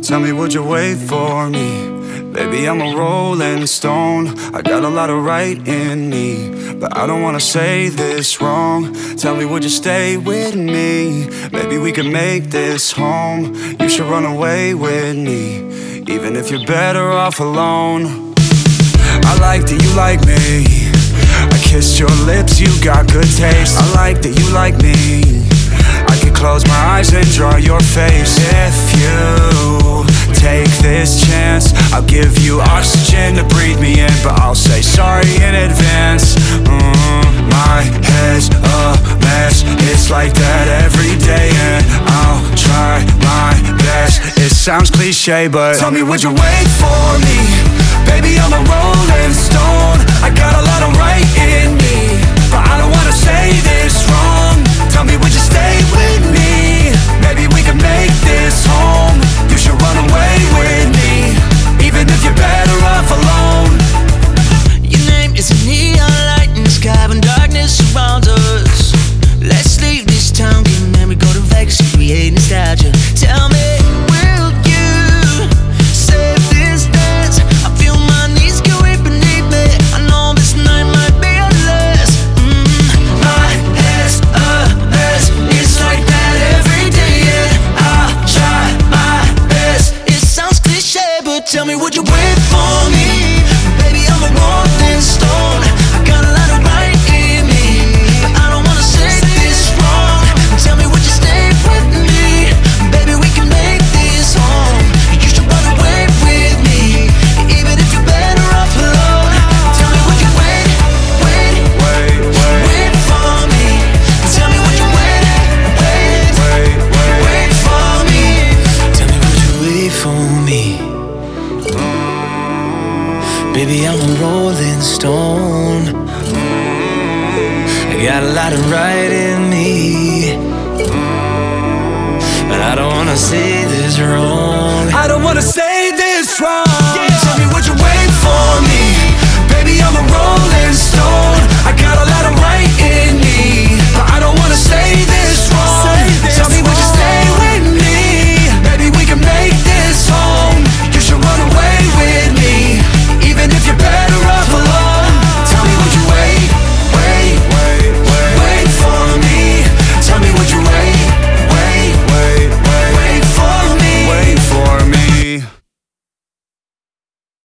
Tell me, would you wait for me? Baby, I'm a rolling stone. I got a lot of right in me, but I don't wanna say this wrong. Tell me, would you stay with me? Maybe we could make this home. You should run away with me, even if you're better off alone. I like that you like me. I kissed your lips, you got good taste. I like that you like me. I could close my eyes and draw your face. If you take this chance, I'll give you oxygen to breathe me in, but I'll say sorry in advance. My head's a mess, it's like that every day, and I'll try my best. It sounds cliche, but tell me, would you wait for me? Baby, I'm a rolling stone. I got a lot of right in me, but I don't wanna say this wrong. Tell me, would you stay with me? Maybe we can make this home. You should run away with me, even if you're better off alone. Your name is a neon light in the sky when darkness surrounds us. Let's leave this town, get married, go to Vegas, create nostalgia. Tell me, will you save this dance? I feel my knees get weak beneath me. I know this night might be our last. My head's a mess, it's like that every day, yeah. I'll try my best. It sounds cliche, but tell me, would you wait for me? Baby, I'm a rolling stone. I got a lot of right in me, but I don't wanna say this wrong. Tell me, would you stay with me? Baby, we can make this home. You should run away with me, even if you're better off alone. Tell me, would you wait for me? Tell me, would you wait for me? Tell me, would you wait for me? Baby, I'm a rolling stone. I got a lot of right in me, but I don't wanna say this wrong. I don't wanna say this wrong.